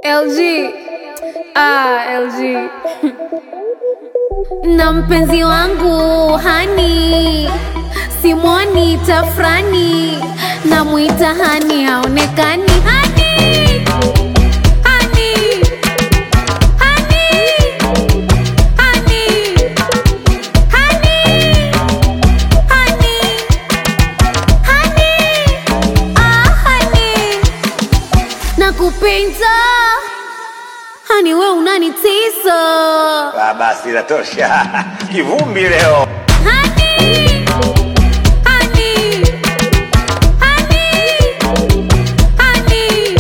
LG, LG. Na mpenzi wangu hani, simwoni tafrani, namuita hani haonekani. Hani, hani, hani, hani, hani, hani, hani, hani. Nakupenda hani, we unanitisa. Basi inatosha. Kivumbi leo. Hani, hani, hani, hani,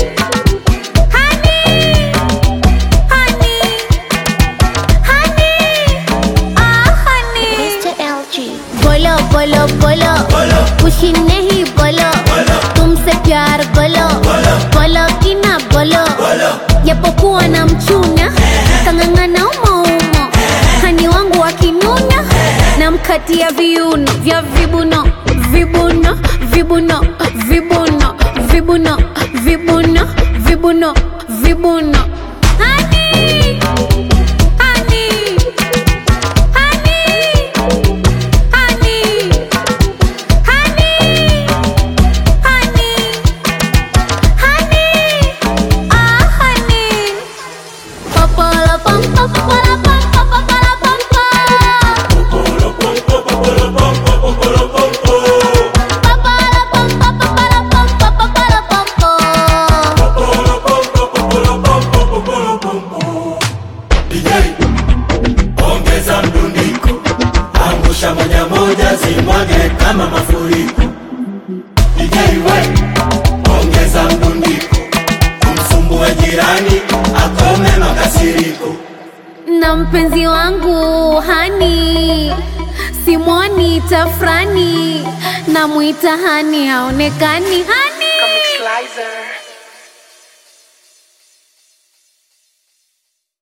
hani, hani, hani, hani. Mr. LG. बोलो बोलो बोलो खुशी नहीं बोलो तुमसे प्यार बोलो बोलो कि ना बोलो japokuwa na mchuna kang'ang'ana umo hani wangu wakinuna na mkatia viuno vya vibuno vibuno vibuno vibuno vibuno vibuno vibuno vibuno. Hani, hani, hani, hani, hani, hani, hani, hani. Popolo pom pom popolo pom pom popolo pom pom. Popolo pom pom popolo pom pom popolo pom pom. Popolo pom pom popolo pom pom popolo pom pom. Popolo pom pom popolo pom pom popolo pom pom. DJ, ongeza mdundiko, angusha moja moja zimwage kama mafuriko. DJ we, ongeza mdundiko, kumsumbue jirani akome makasiriko. Na mpenzi wangu hani, simwoni tafrani, namuita hani haonekani. Hani. Comic Slicer.